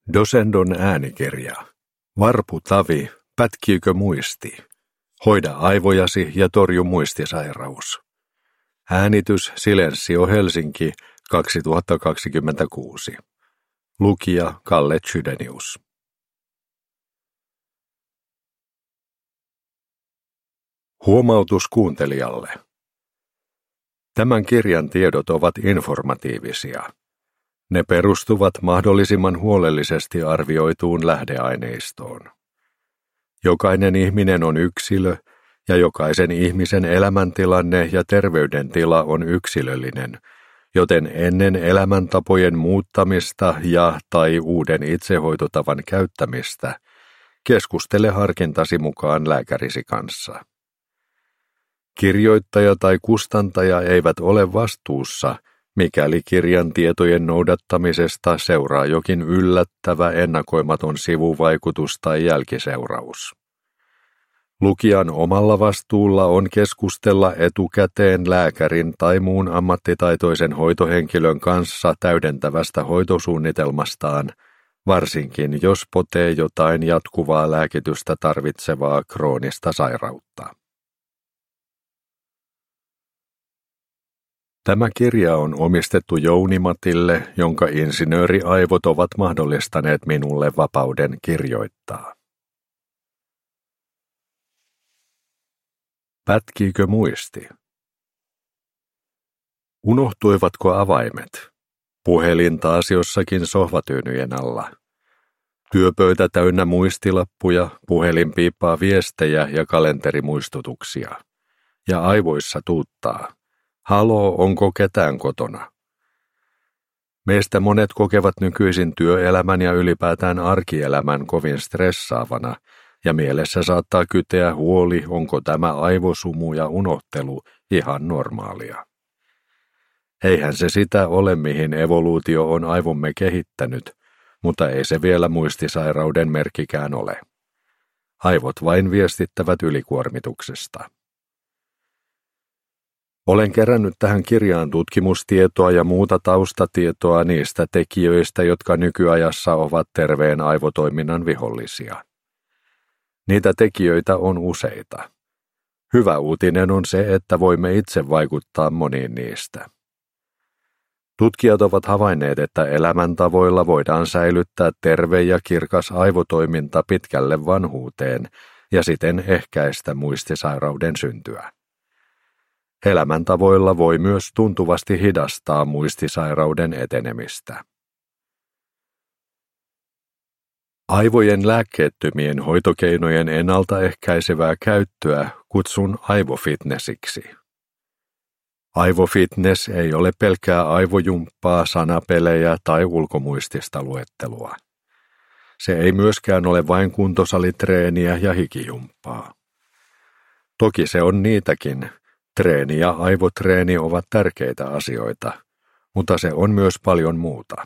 Dosendon äänikirja. Varpu Tavi, pätkiikö muisti? Hoida aivojasi ja torju muistisairaus. Äänitys Silensio Helsinki 2026. Lukija Kalle Chydenius. Huomautus kuuntelijalle. Tämän kirjan tiedot ovat informatiivisia. Ne perustuvat mahdollisimman huolellisesti arvioituun lähdeaineistoon. Jokainen ihminen on yksilö ja jokaisen ihmisen elämäntilanne ja terveydentila on yksilöllinen, joten ennen elämäntapojen muuttamista tai uuden itsehoitotavan käyttämistä, keskustele harkintasi mukaan lääkärisi kanssa. Kirjoittaja tai kustantaja eivät ole vastuussa, mikäli kirjan tietojen noudattamisesta seuraa jokin yllättävä ennakoimaton sivuvaikutus tai jälkiseuraus. Lukijan omalla vastuulla on keskustella etukäteen lääkärin tai muun ammattitaitoisen hoitohenkilön kanssa täydentävästä hoitosuunnitelmastaan, varsinkin jos potee jotain jatkuvaa lääkitystä tarvitsevaa kroonista sairautta. Tämä kirja on omistettu Jouni-Matille, jonka insinööriaivot ovat mahdollistaneet minulle vapauden kirjoittaa. Pätkiikö muisti? Unohtuivatko avaimet? Puhelin taas jossakin sohvatyynyjen alla. Työpöytä täynnä muistilappuja, puhelin piippaa viestejä ja kalenterimuistutuksia. Ja aivoissa tuuttaa. Haloo, onko ketään kotona? Meistä monet kokevat nykyisin työelämän ja ylipäätään arkielämän kovin stressaavana, ja mielessä saattaa kyteä huoli, onko tämä aivosumu ja unohtelu ihan normaalia. Eihän se sitä ole, mihin evoluutio on aivomme kehittänyt, mutta ei se vielä muistisairauden merkkikään ole. Aivot vain viestittävät ylikuormituksesta. Olen kerännyt tähän kirjaan tutkimustietoa ja muuta taustatietoa niistä tekijöistä, jotka nykyajassa ovat terveen aivotoiminnan vihollisia. Niitä tekijöitä on useita. Hyvä uutinen on se, että voimme itse vaikuttaa moniin niistä. Tutkijat ovat havainneet, että elämäntavoilla voidaan säilyttää terve ja kirkas aivotoiminta pitkälle vanhuuteen ja siten ehkäistä muistisairauden syntyä. Elämäntavoilla voi myös tuntuvasti hidastaa muistisairauden etenemistä. Aivojen lääkkeettömien hoitokeinojen ennaltaehkäisevää käyttöä kutsun aivofitnessiksi. Aivofitness ei ole pelkkää aivojumppaa, sanapelejä tai ulkomuistista luettelua. Se ei myöskään ole vain kuntosalitreeniä ja hikijumppaa. Toki se on niitäkin. Treeni ja aivotreeni ovat tärkeitä asioita, mutta se on myös paljon muuta.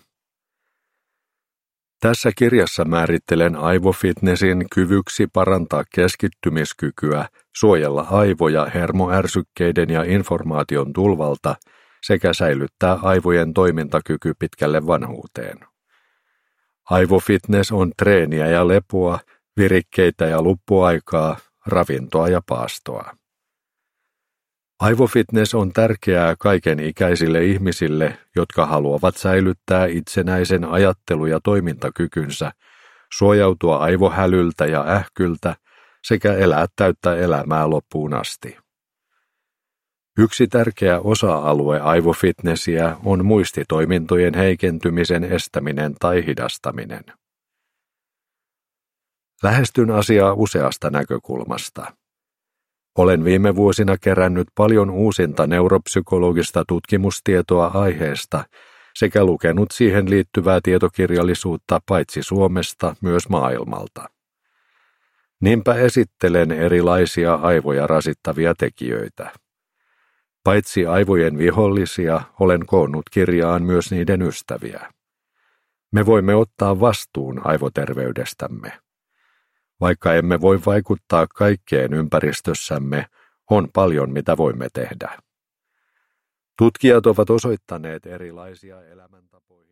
Tässä kirjassa määrittelen aivofitnessin kyvyksi parantaa keskittymiskykyä, suojella aivoja hermoärsykkeiden ja informaation tulvalta sekä säilyttää aivojen toimintakyky pitkälle vanhuuteen. Aivofitness on treeniä ja lepoa, virikkeitä ja luppuaikaa, ravintoa ja paastoa. Aivofitness on tärkeää kaiken ikäisille ihmisille, jotka haluavat säilyttää itsenäisen ajattelu- ja toimintakykynsä, suojautua aivohälyltä ja ähkyltä sekä elää täyttä elämää loppuun asti. Yksi tärkeä osa-alue aivofitnessiä on muistitoimintojen heikentymisen estäminen tai hidastaminen. Lähestyn asiaa useasta näkökulmasta. Olen viime vuosina kerännyt paljon uusinta neuropsykologista tutkimustietoa aiheesta sekä lukenut siihen liittyvää tietokirjallisuutta paitsi Suomesta myös maailmalta. Niinpä esittelen erilaisia aivoja rasittavia tekijöitä. Paitsi aivojen vihollisia, olen koonnut kirjaan myös niiden ystäviä. Me voimme ottaa vastuun aivoterveydestämme. Vaikka emme voi vaikuttaa kaikkeen ympäristössämme, on paljon mitä voimme tehdä. Tutkijat ovat osoittaneet erilaisia elämäntapoja.